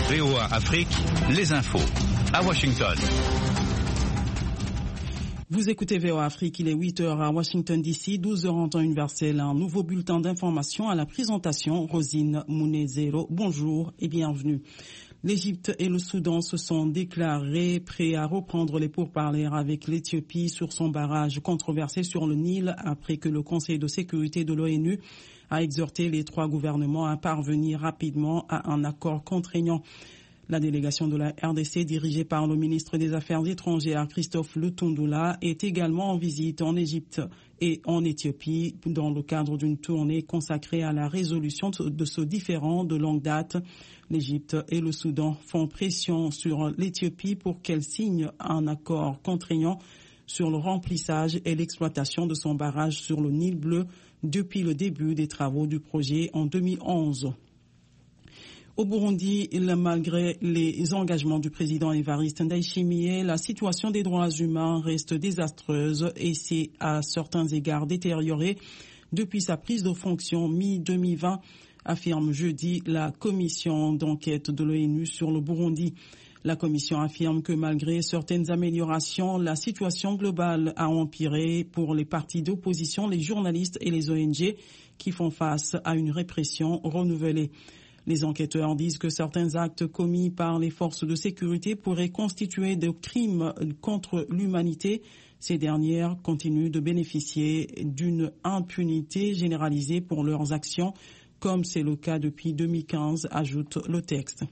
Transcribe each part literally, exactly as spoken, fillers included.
V O A Afrique, les infos. À Washington. Vous écoutez V O A Afrique, il est huit heures à Washington D C, douze heures en temps universel. Un nouveau bulletin d'information à la présentation. Rosine Mounezero, bonjour et bienvenue. L'Égypte et le Soudan se sont déclarés prêts à reprendre les pourparlers avec l'Éthiopie sur son barrage controversé sur le Nil après que le Conseil de sécurité de l'ONU a exhorté les trois gouvernements à parvenir rapidement à un accord contraignant. La délégation de la R D C, dirigée par le ministre des Affaires étrangères Christophe Lutundula, est également en visite en Égypte et en Éthiopie dans le cadre d'une tournée consacrée à la résolution de ce différend de longue date. L'Égypte et le Soudan font pression sur l'Éthiopie pour qu'elle signe un accord contraignant sur le remplissage et l'exploitation de son barrage sur le Nil bleu depuis le début des travaux du projet en deux mille onze. Au Burundi, malgré les engagements du président Evariste Ndayishimiye, la situation des droits humains reste désastreuse et s'est à certains égards détériorée depuis sa prise de fonction mi deux mille vingt, affirme jeudi la commission d'enquête de l'ONU sur le Burundi. La commission affirme que malgré certaines améliorations, la situation globale a empiré pour les partis d'opposition, les journalistes et les O N G qui font face à une répression renouvelée. Les enquêteurs disent que certains actes commis par les forces de sécurité pourraient constituer des crimes contre l'humanité. Ces dernières continuent de bénéficier d'une impunité généralisée pour leurs actions, comme c'est le cas depuis deux mille quinze, ajoute le texte.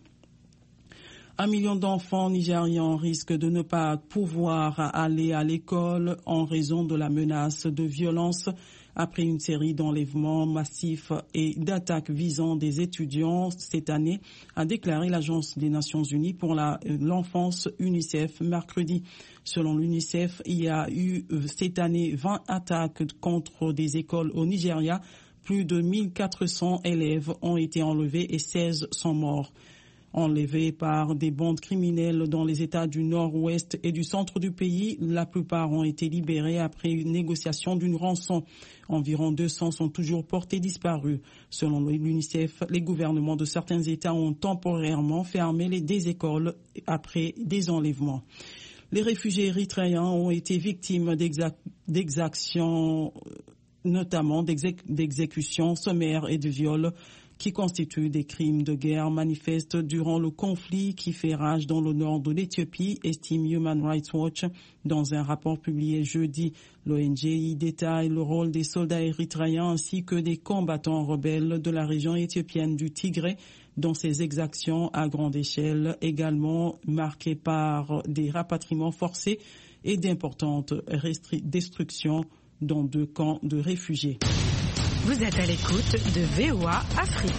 Un million d'enfants nigérians risquent de ne pas pouvoir aller à l'école en raison de la menace de violence après une série d'enlèvements massifs et d'attaques visant des étudiants cette année, a déclaré l'Agence des Nations Unies pour la, l'enfance UNICEF mercredi. Selon l'UNICEF, il y a eu cette année vingt attaques contre des écoles au Nigeria. Plus de mille quatre cents élèves ont été enlevés et seize sont morts. Enlevés par des bandes criminelles dans les États du nord-ouest et du centre du pays, la plupart ont été libérés après une négociation d'une rançon. Environ deux cents sont toujours portés disparus. Selon l'UNICEF, les gouvernements de certains États ont temporairement fermé les des écoles après des enlèvements. Les réfugiés érythréens ont été victimes d'exa- d'exactions, notamment d'exé- d'exécutions sommaires et de viols, qui constituent des crimes de guerre manifestes durant le conflit qui fait rage dans le nord de l'Éthiopie, estime Human Rights Watch. Dans un rapport publié jeudi, l'O N G y détaille le rôle des soldats érythréens ainsi que des combattants rebelles de la région éthiopienne du Tigré dans ces exactions à grande échelle, également marquées par des rapatriements forcés et d'importantes restri- destructions dans deux camps de réfugiés. Vous êtes à l'écoute de V O A Afrique.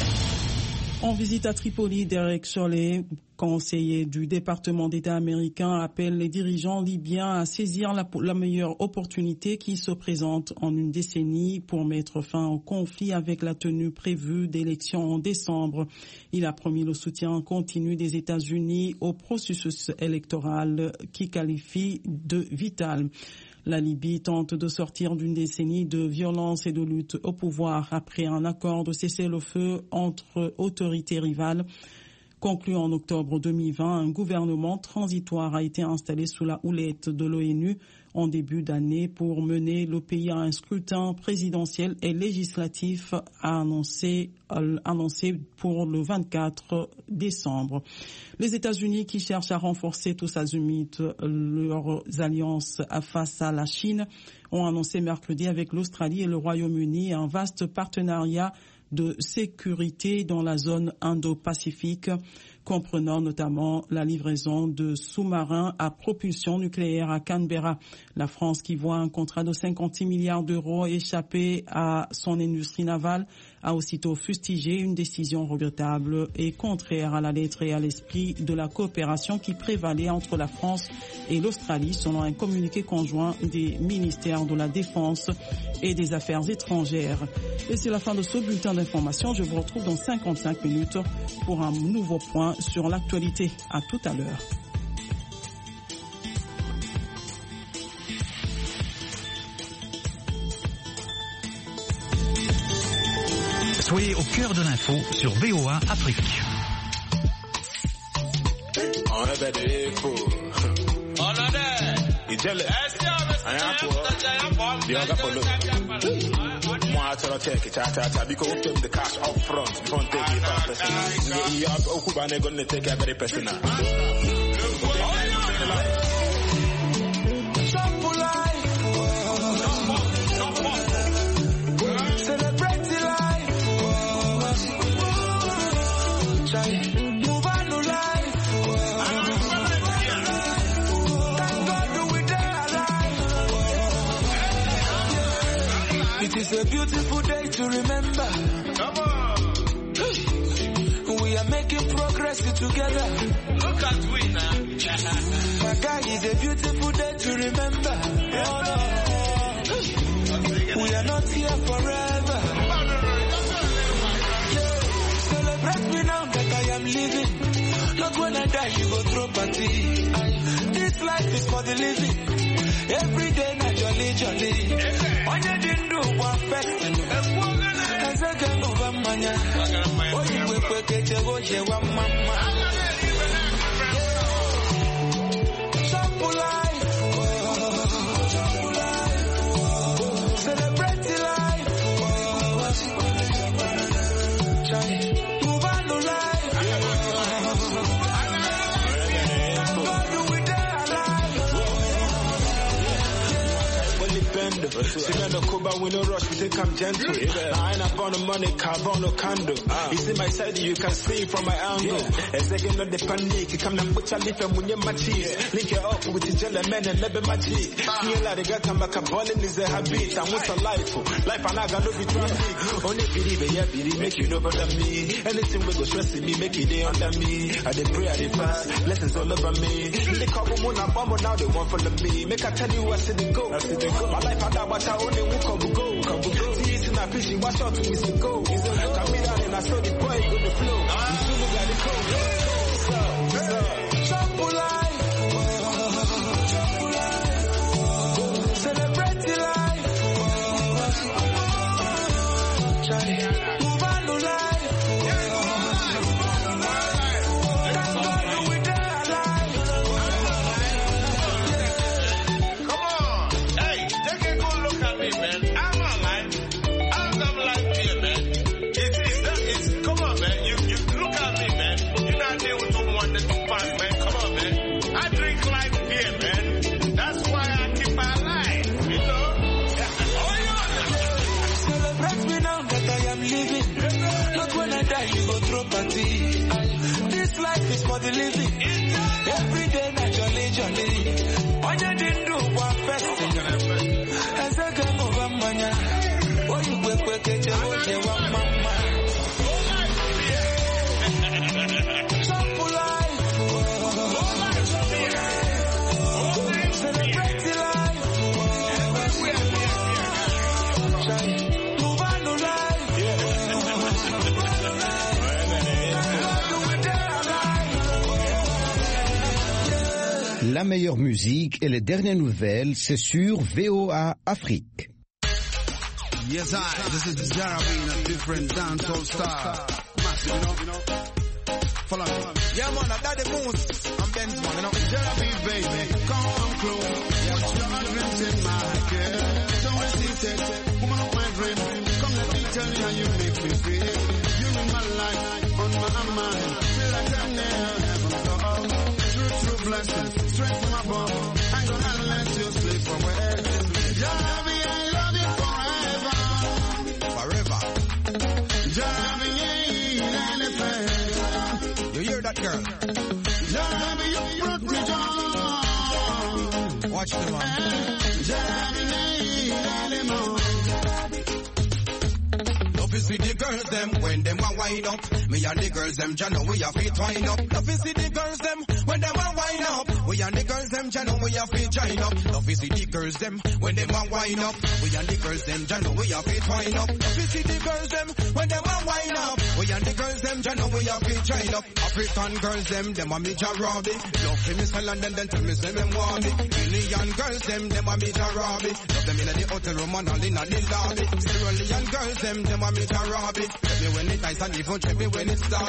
En visite à Tripoli, Derek Chollet, conseiller du département d'État américain, appelle les dirigeants libyens à saisir la, la meilleure opportunité qui se présente en une décennie pour mettre fin au conflit avec la tenue prévue d'élections en décembre. Il a promis le soutien continu des États-Unis au processus électoral qui qualifie de vital. La Libye tente de sortir d'une décennie de violence et de lutte au pouvoir après un accord de cessez-le-feu entre autorités rivales. Conclu en octobre deux mille vingt, un gouvernement transitoire a été installé sous la houlette de l'ONU en début d'année pour mener le pays à un scrutin présidentiel et législatif annoncé, annoncé pour le vingt-quatre décembre. Les États-Unis qui cherchent à renforcer tous azimuts leurs alliances face à la Chine ont annoncé mercredi avec l'Australie et le Royaume-Uni un vaste partenariat de sécurité dans la zone Indo-Pacifique, comprenant notamment la livraison de sous-marins à propulsion nucléaire à Canberra. La France, qui voit un contrat de cinquante-six milliards d'euros échapper à son industrie navale, a aussitôt fustigé une décision regrettable et contraire à la lettre et à l'esprit de la coopération qui prévalait entre la France et l'Australie, selon un communiqué conjoint des ministères de la Défense et des Affaires étrangères. Et c'est la fin de ce bulletin d'information. Je vous retrouve dans cinquante-cinq minutes pour un nouveau point sur l'actualité. À tout à l'heure. Soyez au cœur de l'info sur V O A Afrique. On a better info. On a there. You jealous? I am for the other follow. More to take it, tata, because we took the cash up front before taking it five percent. You have Okubane going to take a very personal. It is a beautiful day to remember. Come on. We are making progress together. Look at we now. My guy, it's a beautiful day to remember. Oh, no. We are not here forever. Yeah. Celebrate me now that I am living. Not when I die, you go throw party. This life is for the living. Every day, not jolly, jolly. On your dinner, one fest. As I can over mania. Oh, you will put it to watch your one mama. Shampoo life. Celebrate the life. Move on to life. See me no Cuba, we no rush, we think I'm gentle. Yeah. I ain't up on the money, carve on no candle. Uh. You see my side, you can see from my angle. Yeah. A second of the panic, you come and put your lip and when you're my cheese. Link it up with the jelly man and never my cheese. Feel like the guy come back, a balling is a habit. And what's a life? Life and I got no be traffic. Only believe it, yeah, believe, make you know better me. Anything we go stressing me, make it day under me. I dey pray, I dey fast, blessings all over me. They couple moon and bomb, now they want follow me. Make I tell you I see the go. I see the go. My life I but I only walk on go, come go. See it in a fish, watch out to miss the go. Come me down and I saw the boy go the flow. You see me got the code. Shampoo life. Celebrate the life. Move on to life. Thank God we there alive. Come on. Hey, take a good look at me, man. I'm alive. I'm not alive here, man. It is, it's, come on, man. You, you look at me, man. You're not there with someone that you pass, man. Come on, man. I drink life here, man. That's why I keep my life, you know. Oh, yeah. Celebrate me now that I am living. Not when I die, you go throw party. This life is for the living. Every day, not jolly, jolly. On your dinner, one fest. As I come over, mania. Oh, you quick, quick, get your watch, you want mama. Shampoo life. Celebrate the life. Move on to life. La meilleure musique et les dernières nouvelles, c'est sur V O A Afrique. Yes, I. This is Jarabin, a different dancehall style. Massive, you know, you know. Follow me. Yeah, man, I'm Daddy Moose. I'm Benz, man, you know. Jarabin, baby, come on close. Put your advent in my care. Don't hesitate, woman of my dream. Come let me tell you how you make me feel. You in my life, on my mind. Feel like I'm never, never thought. True, true blessings, straight from above. I'm gonna let you sleep away. Jarabin, I love you forever. Forever. Jarabin, you hear that, girl? Jarabin, you brought me joy. Watch the man. Jarabin, love is see the girls them when them a wind up. Me and the girls them, Jano, we a feet wind up. Love is see the girls them when them a wind up. We and the girls them, Jano, we a feet join up. Love is see the girls them when them a wind up. We and the girls them, Jano, we a feet wind up. Love is see the girls them when them a wind up. We and the girls them, Jano, we a feet join up. African girls them, them a me Jarabi. Love them in Scotland and then tell me say them want me. Indian girls them, them a me Jarabi. Love them in the hotel room and all in the lobby. Sierra Leone girls them, them a me Jarabi. Check me when it's nice and even check me when it's dark.